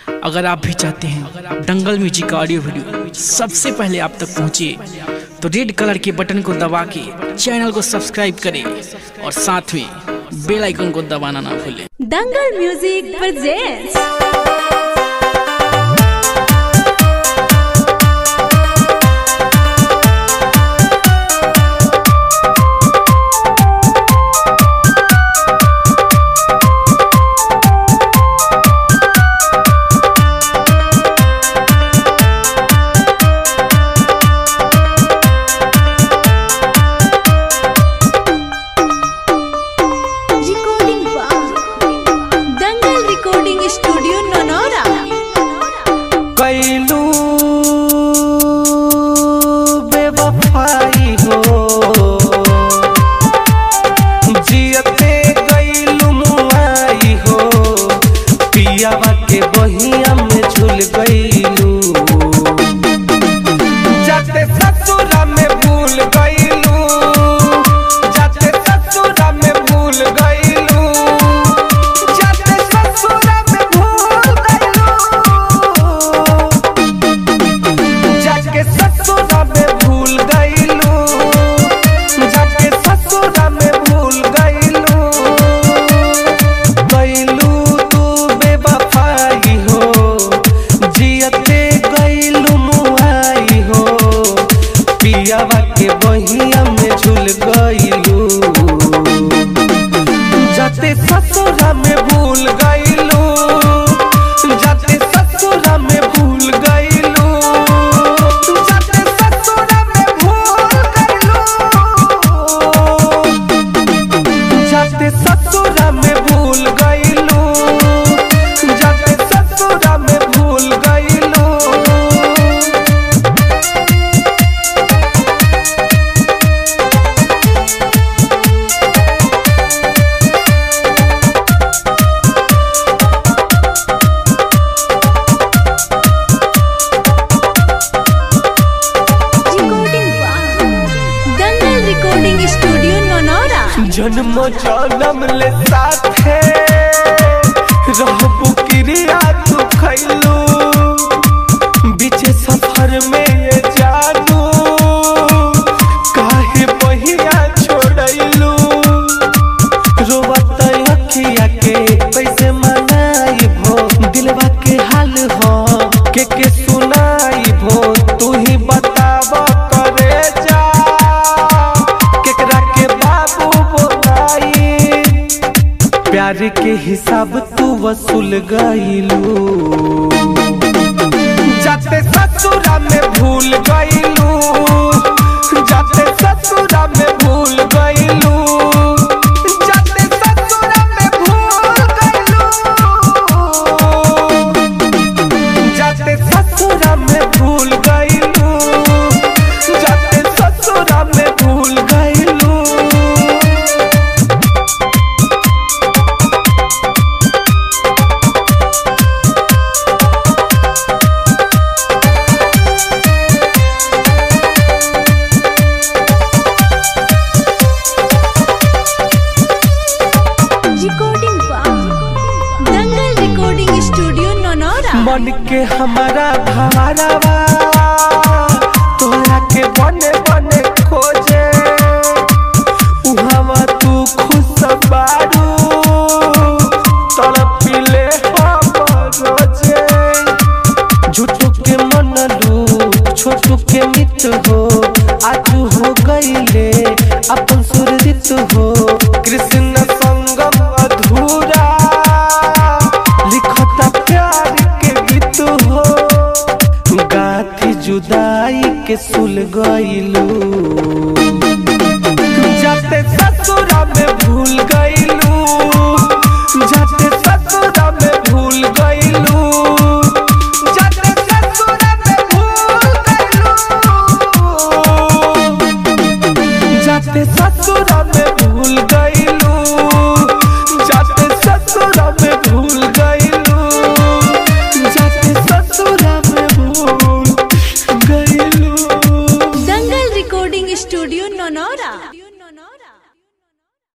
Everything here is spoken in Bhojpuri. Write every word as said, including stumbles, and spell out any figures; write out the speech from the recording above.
अगर आप भी चाहते हैं दंगल म्यूजिक का ऑडियो वीडियो सबसे पहले आप तक पहुंचे तो रेड कलर के बटन को दबा के चैनल को सब्सक्राइब करें और साथ में बेल आइकन को दबाना ना भूलें। Dangal music presents studio Nanaura. कैलू बेवफाई हो जियते गैलू मुआई हो पियावा के बहिया में झूल गैलू जाते ससुरा में भूल गैलू जाते ससुरा में भूल गैलू जाते ससुरा ससुरा में भूल गईलू जाके ससुरा में भूल गईलू गईलू तू बेवफाई हो जियते गईलू मुआई हो पियावा के बहिया में झूल गईलू जाते ससुरा में भूल गईलू जाते ससुरा में भूल गईलू ससुरा में भूल गईलू जाते ससुरा में भूल गईलू। Dangal recording studio Nanaura. जन्म जन्म ले साथ है रहबू क्रिया तू खैलू बीच सफर में ये जानू काहे बहिया छोड़लू रोवत अखिया के कैसे मनाई भो दिलवा के हाल हो के के सुनाई भो तू ही बताव करे जा केकरा के बाबू बोलाई प्यार के हिसाब तू वसूल गईलू जाते ससुरा में भूल गईलू जाते ससुरा में भूल गईलू जाते ससुरा में भूल गईलू जाते ससुरा में भूल गईलू जाते ससुरा में भूल गईलू। Dangal recording studio Nanaura. मन के हमारा धारावा तोरा के बने बने खोजे उहावा तू खुश बारू तड़पिले हम रोजे झूठू के मनलू छोटू के मित हो आजू हो गईले अपन सुरजित हो कृष्ण संगम अधूरा लिखता प्यार के गीत हो गाथी जुदाई के सुल गईलू जाते ससुरा में